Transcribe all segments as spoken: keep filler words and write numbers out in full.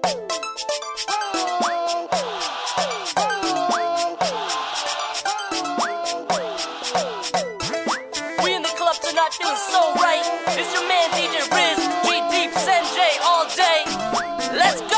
We in the club tonight feeling so right. It's your man D J Riz, G Deep, Sanjay all day. Let's go.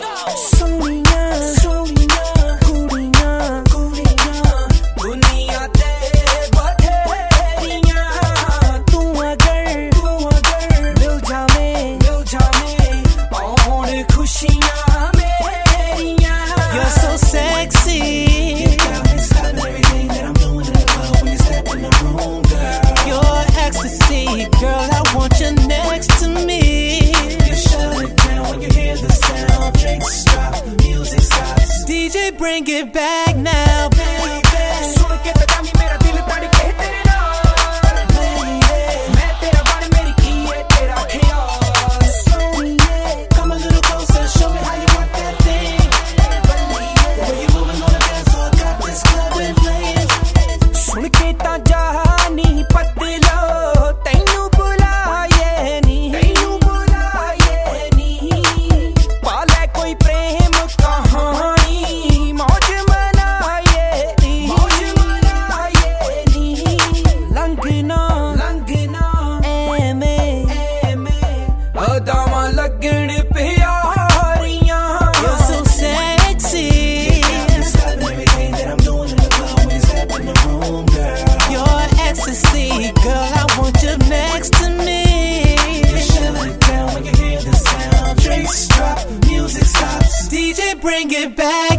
You're so sexy. You got me stopping everything that I'm doing in the club when you step in the room, girl. You're ecstasy, girl. I want you next to me. You shut it down when you hear the sound. Drinks drop, music stops. D J, bring it back now, baby. सुन के तो जामी मेरा दिल धड़के तेरे नाल, मैं तेरा बारे मेरी की है तेरा ख्याल. Come a little closer, show me how you want that thing. The way you moving on the dance floor, got this club in flames. सुन के ता जानी पतलो तैनू बुलाए नी, तैनू बुलाए नी. पाले कोई प्रेम कहानी, मौज मनाए नी, मौज मनाए नी. लंघना लंघना एमे एमे अदामा लगन प्यारियां. You're so sexy. Stopping everything that I'm doing in the club when you step in the room, girl. You're ecstasy, girl. I want you next to me. You shut it down when you hear the sound. Drinks drop, music stops. D J, bring it back.